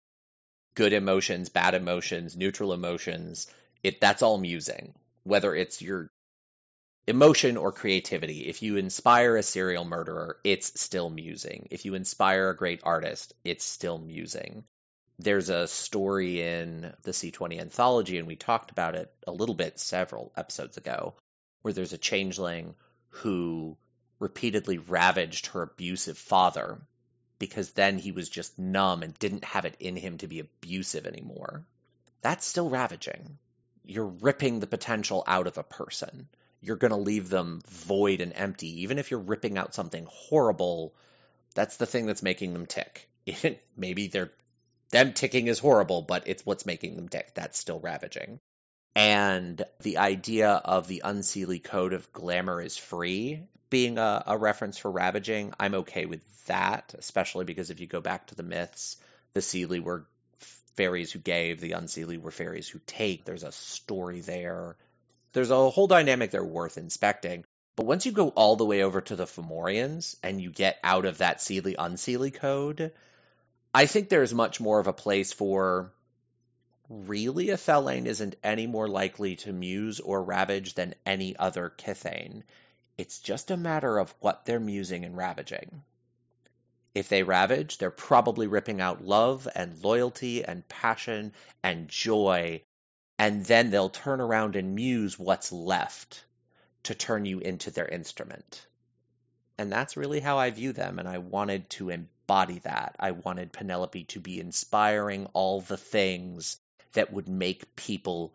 Good emotions, bad emotions, neutral emotions, it that's all musing. Whether it's your emotion or creativity. If you inspire a serial murderer, it's still musing. If you inspire a great artist, it's still musing. There's a story in the C twenty anthology, and we talked about it a little bit several episodes ago, where there's a changeling who repeatedly ravaged her abusive father because then he was just numb and didn't have it in him to be abusive anymore. That's still ravaging. You're ripping the potential out of a person. You're going to leave them void and empty. Even if you're ripping out something horrible, that's the thing that's making them tick. Maybe they're them ticking is horrible, but it's what's making them tick. That's still ravaging. And the idea of the Unseelie Code of Glamour is Free being a, a reference for ravaging, I'm okay with that, especially because if you go back to the myths, the Seelie were fairies who gave, the Unseelie were fairies who take. There's a story there. There's a whole dynamic there worth inspecting. But once you go all the way over to the Fomorians and you get out of that Seelie Unseelie code, I think there's much more of a place for really a Thelane isn't any more likely to muse or ravage than any other Kithane. It's just a matter of what they're musing and ravaging. If they ravage, they're probably ripping out love and loyalty and passion and joy, and then they'll turn around and muse what's left to turn you into their instrument. And that's really how I view them, and I wanted to embody that. I wanted Penelope to be inspiring all the things that would make people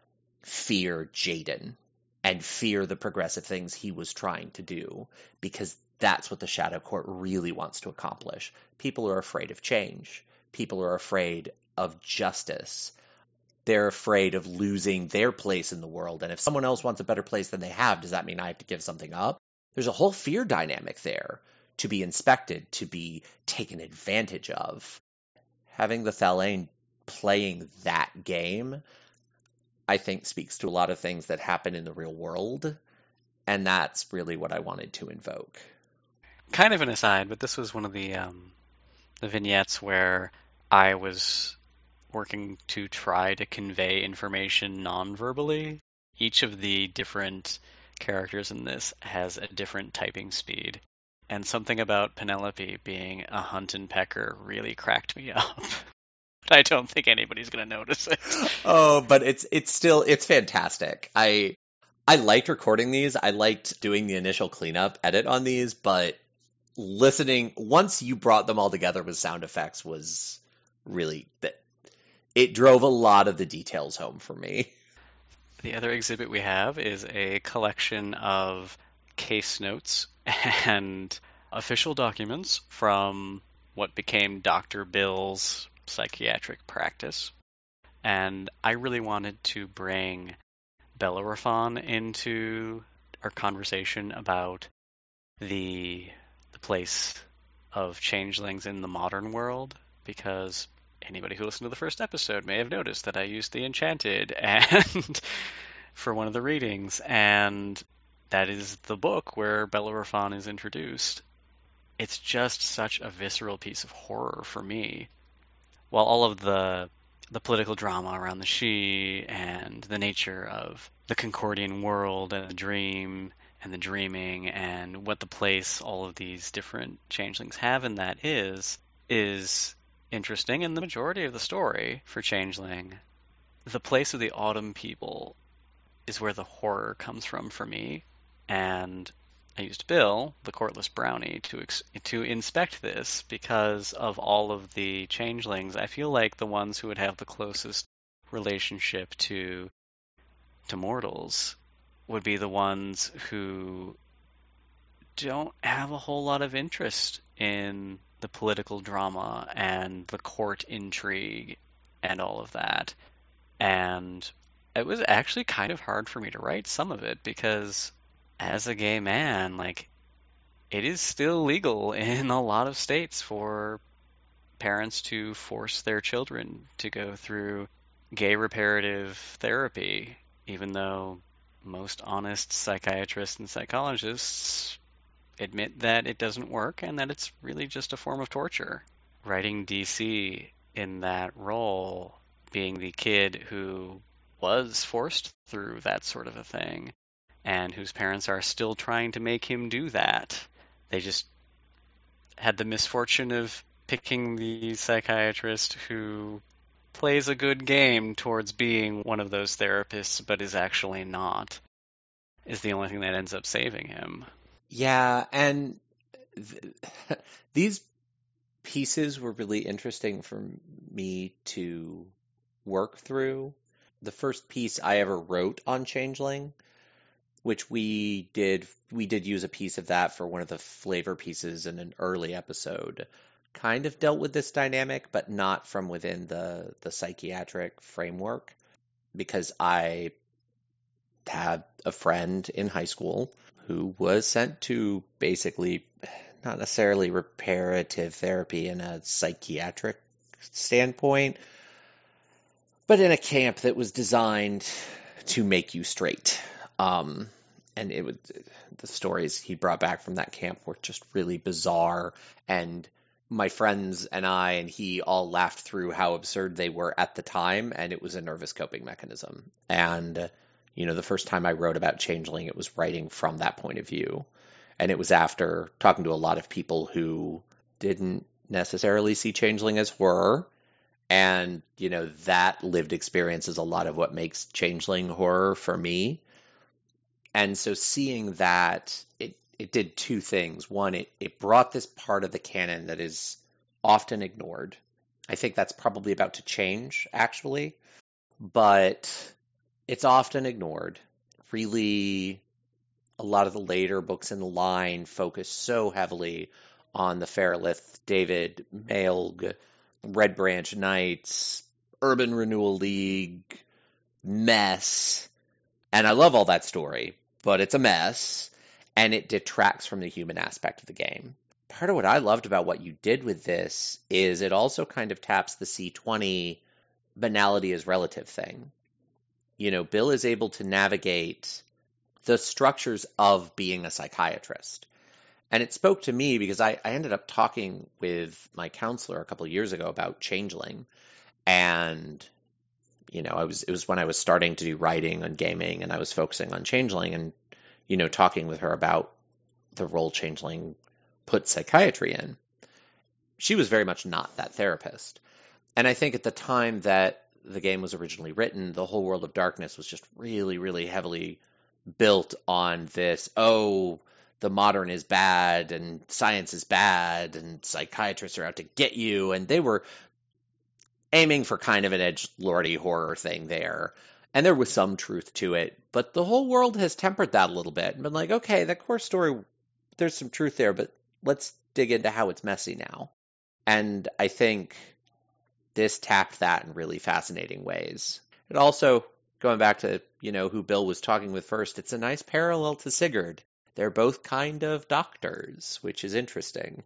fear Jaden and fear the progressive things he was trying to do, because that's what the Shadow Court really wants to accomplish. People are afraid of change. People are afraid of justice. They're afraid of losing their place in the world. And if someone else wants a better place than they have, does that mean I have to give something up? There's a whole fear dynamic there to be inspected, to be taken advantage of. Having the Thelane playing that game, I think, speaks to a lot of things that happen in the real world. And that's really what I wanted to invoke. Kind of an aside, but this was one of the um, the vignettes where I was working to try to convey information non-verbally. Each of the different characters in this has a different typing speed, and something about Penelope being a hunt and pecker really cracked me up. But I don't think anybody's going to notice it. Oh, but it's it's still it's fantastic. I I liked recording these. I liked doing the initial cleanup edit on these, but listening once you brought them all together with sound effects was really it drove a lot of the details home for me. The other exhibit we have is a collection of case notes and official documents from what became Doctor Bill's psychiatric practice. And I really wanted to bring Bellerophon into our conversation about the, the place of changelings in the modern world, because anybody who listened to the first episode may have noticed that I used the Enchanted and for one of the readings, and that is the book where Bellerophon is introduced. It's just such a visceral piece of horror for me. While all of the the political drama around the Sidhe and the nature of the Concordian world and the dream and the dreaming and what the place all of these different changelings have in that is, is interesting, and the majority of the story for Changeling, the place of the Autumn people is where the horror comes from for me. And I used Bill, the courtless brownie, to ex- to inspect this because of all of the changelings. I feel like the ones who would have the closest relationship to to mortals would be the ones who don't have a whole lot of interest in the political drama and the court intrigue and all of that. And it was actually kind of hard for me to write some of it because as a gay man, like, it is still legal in a lot of states for parents to force their children to go through gay reparative therapy, even though most honest psychiatrists and psychologists admit that it doesn't work and that it's really just a form of torture. Writing D C in that role, being the kid who was forced through that sort of a thing, and whose parents are still trying to make him do that. They just had the misfortune of picking the psychiatrist who plays a good game towards being one of those therapists, but is actually not, is the only thing that ends up saving him. Yeah, and th- these pieces were really interesting for me to work through. The first piece I ever wrote on Changeling, which we did we did use a piece of that for one of the flavor pieces in an early episode, kind of dealt with this dynamic, but not from within the the psychiatric framework, because I had a friend in high school who was sent to basically not necessarily reparative therapy in a psychiatric standpoint, but in a camp that was designed to make you straight. Um, and it would, the stories he brought back from that camp were just really bizarre. And my friends and I and he all laughed through how absurd they were at the time, and it was a nervous coping mechanism. And, you know, the first time I wrote about Changeling, it was writing from that point of view. And it was after talking to a lot of people who didn't necessarily see Changeling as horror. And, you know, that lived experience is a lot of what makes Changeling horror for me. And so seeing that, it, it did two things. One, it, it brought this part of the canon that is often ignored. I think that's probably about to change, actually. But it's often ignored. Really, a lot of the later books in the line focus so heavily on the Fairlith, David, Maelg, Red Branch Knights, Urban Renewal League, mess. And I love all that story, but it's a mess, and it detracts from the human aspect of the game. Part of what I loved about what you did with this is it also kind of taps the C twenty banality is relative thing. You know, Bill is able to navigate the structures of being a psychiatrist. And it spoke to me because I, I ended up talking with my counselor a couple of years ago about Changeling. And, you know, I was it was when I was starting to do writing on gaming, and I was focusing on Changeling and, you know, talking with her about the role Changeling put psychiatry in. She was very much not that therapist. And I think at the time that the game was originally written, the whole World of Darkness was just really, really heavily built on this, oh, the modern is bad and science is bad and psychiatrists are out to get you. And they were aiming for kind of an edgelordy horror thing there. And there was some truth to it. But the whole world has tempered that a little bit and been like, okay, the core story, there's some truth there, but let's dig into how it's messy now. And I think this tapped that in really fascinating ways. It also, going back to, you know, who Bill was talking with first, it's a nice parallel to Sigurd. They're both kind of doctors, which is interesting.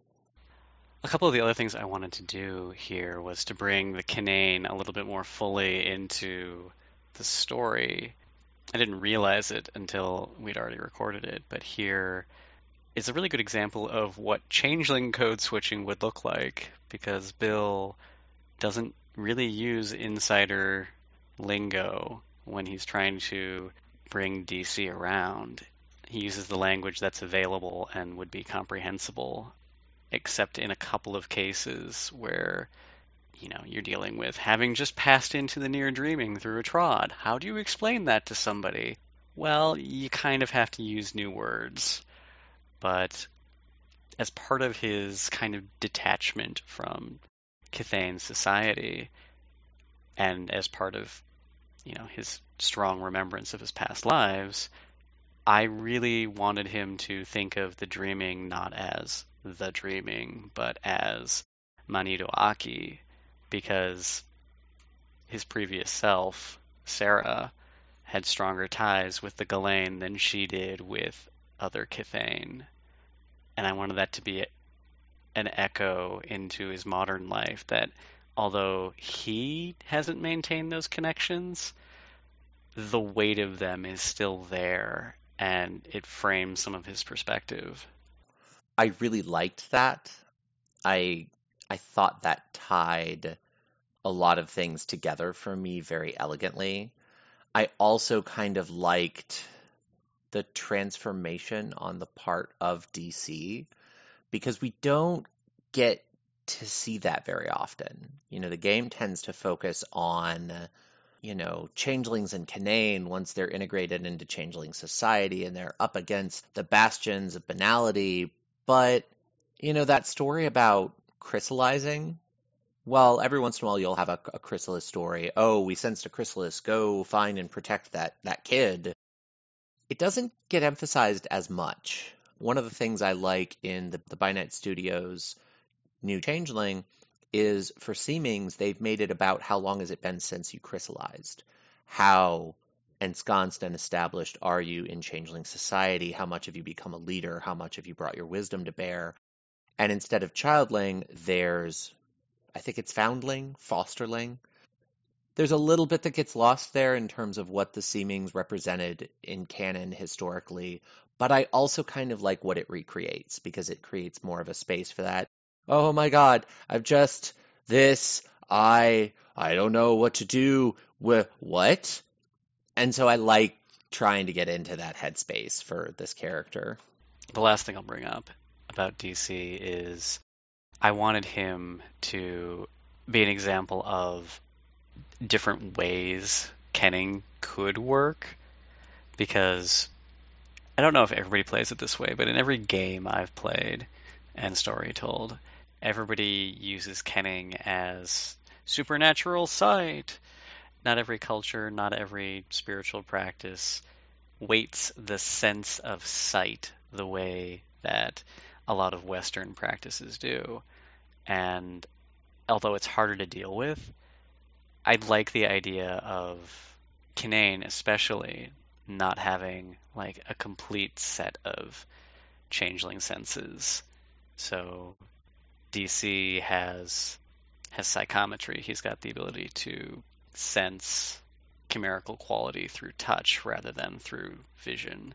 A couple of the other things I wanted to do here was to bring the Kinane a little bit more fully into the story. I didn't realize it until we'd already recorded it, but here is a really good example of what Changeling code switching would look like, because Bill doesn't really use insider lingo when he's trying to bring D C around. He uses the language that's available and would be comprehensible, except in a couple of cases where, you know, you're dealing with having just passed into the near dreaming through a trod. How do you explain that to somebody? Well, you kind of have to use new words. But as part of his kind of detachment from Kithane's society, and as part of, you know, his strong remembrance of his past lives, I really wanted him to think of the dreaming not as the dreaming, but as Manitou Aki, because his previous self, Sarah, had stronger ties with the Ghislaine than she did with other Kithane. And I wanted that to be an echo into his modern life, that although he hasn't maintained those connections, the weight of them is still there, and it frames some of his perspective. I really liked that. I I thought that tied a lot of things together for me very elegantly. I also kind of liked the transformation on the part of D C because we don't get to see that very often. You know, the game tends to focus on, you know, changelings and Canaan once they're integrated into changeling society and they're up against the bastions of banality. But, you know, that story about crystallizing, well, every once in a while you'll have a, a chrysalis story. Oh, we sensed a chrysalis. Go find and protect that, that kid. It doesn't get emphasized as much. One of the things I like in the, the By Night Studios new Changeling is for Seemings, they've made it about how long has it been since you crystallized? How ensconced and established are you in Changeling society? How much have you become a leader? How much have you brought your wisdom to bear? And instead of Childling, there's, I think it's Foundling, Fosterling. There's a little bit that gets lost there in terms of what the Seemings represented in canon historically, but I also kind of like what it recreates because it creates more of a space for that. Oh my God, I've just this, I, I don't know what to do with what? And so I like trying to get into that headspace for this character. The last thing I'll bring up about D C is I wanted him to be an example of different ways kenning could work, because I don't know if everybody plays it this way, but in every game I've played and story told, everybody uses kenning as supernatural sight. Not every culture, not every spiritual practice weights the sense of sight the way that a lot of Western practices do. And although it's harder to deal with, I'd like the idea of Canaan especially not having like a complete set of changeling senses. So D C has has psychometry. He's got the ability to sense chimerical quality through touch rather than through vision.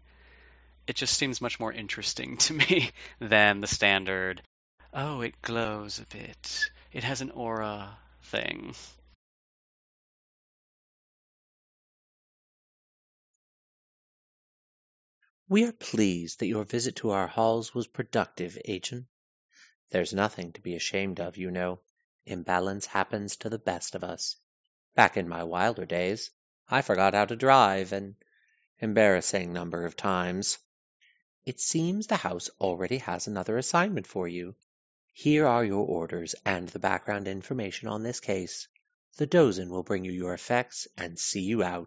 It just seems much more interesting to me than the standard, oh, it glows a bit, it has an aura thing. We are pleased that your visit to our halls was productive, Agent. There's nothing to be ashamed of, you know. Imbalance happens to the best of us. Back in my wilder days, I forgot how to drive an embarrassing number of times. It seems the house already has another assignment for you. Here are your orders and the background information on this case. The Dozin will bring you your effects and see you out.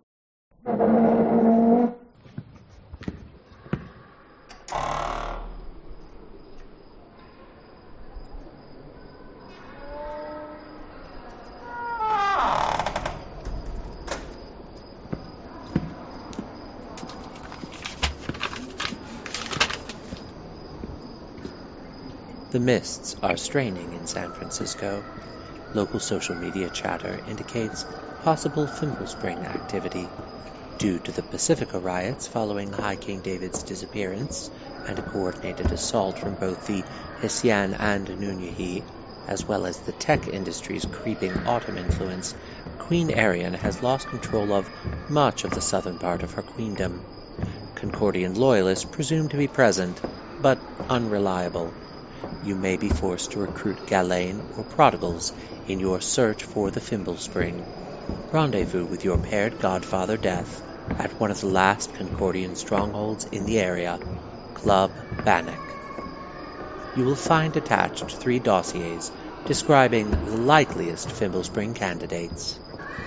The mists are straining in San Francisco. Local social media chatter indicates possible Thimblespring activity. Due to the Pacifica riots following High King David's disappearance and a coordinated assault from both the Hessian and Nunyahi, as well as the tech industry's creeping autumn influence, Queen Arian has lost control of much of the southern part of her queendom. Concordian loyalists presume to be present, but unreliable. You may be forced to recruit Ghislaine or prodigals in your search for the Thimblespring. Rendezvous with your paired godfather Death at one of the last Concordian strongholds in the area, Club Bannock. You will find attached three dossiers describing the likeliest Thimblespring candidates.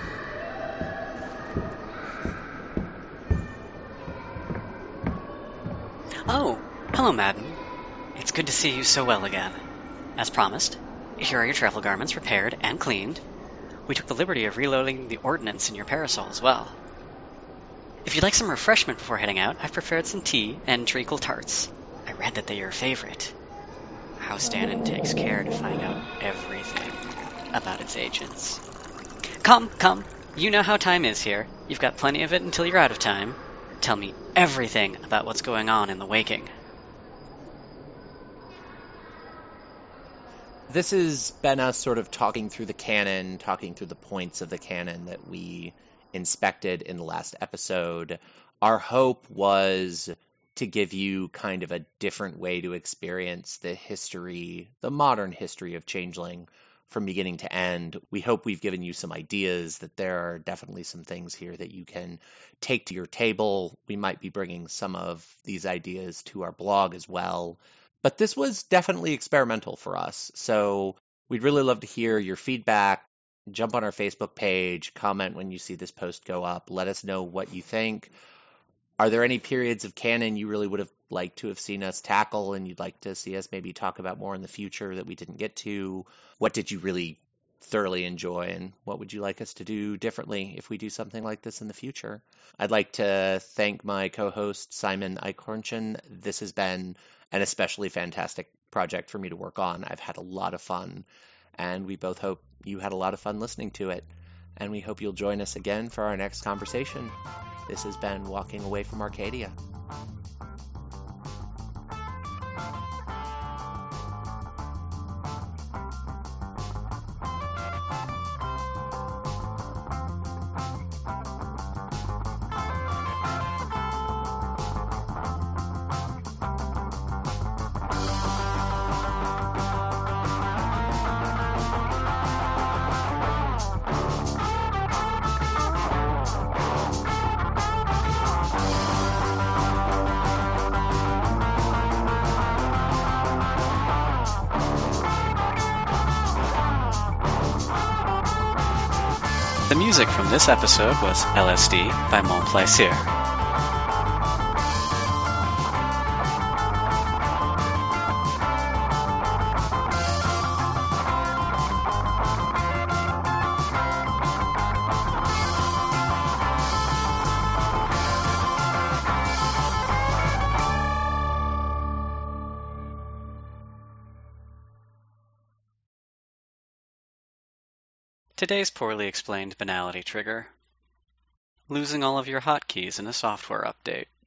Oh, hello, madam. It's good to see you so well again. As promised, here are your travel garments repaired and cleaned. We took the liberty of reloading the ordnance in your parasol as well. If you'd like some refreshment before heading out, I've prepared some tea and treacle tarts. I read that they're your favorite. House Dannon takes care to find out everything about its agents. Come, come. You know how time is here. You've got plenty of it until you're out of time. Tell me everything about what's going on in the Waking. This has been us sort of talking through the canon, talking through the points of the canon that we inspected in the last episode. Our hope was to give you kind of a different way to experience the history, the modern history of Changeling from beginning to end. We hope we've given you some ideas, that there are definitely some things here that you can take to your table. We might be bringing some of these ideas to our blog as well. But this was definitely experimental for us. So we'd really love to hear your feedback. Jump on our Facebook page, comment when you see this post go up. Let us know what you think. Are there any periods of canon you really would have liked to have seen us tackle and you'd like to see us maybe talk about more in the future that we didn't get to? What did you really thoroughly enjoy, and what would you like us to do differently if we do something like this in the future? I'd like to thank my co-host, Simon Eichhornchen. This has been an especially fantastic project for me to work on. I've had a lot of fun, and we both hope you had a lot of fun listening to it. And we hope you'll join us again for our next conversation. This has been Walking Away from Arcadia. The music from this episode was L S D by Mon Plaisir. Today's poorly explained banality trigger. Losing all of your hotkeys in a software update.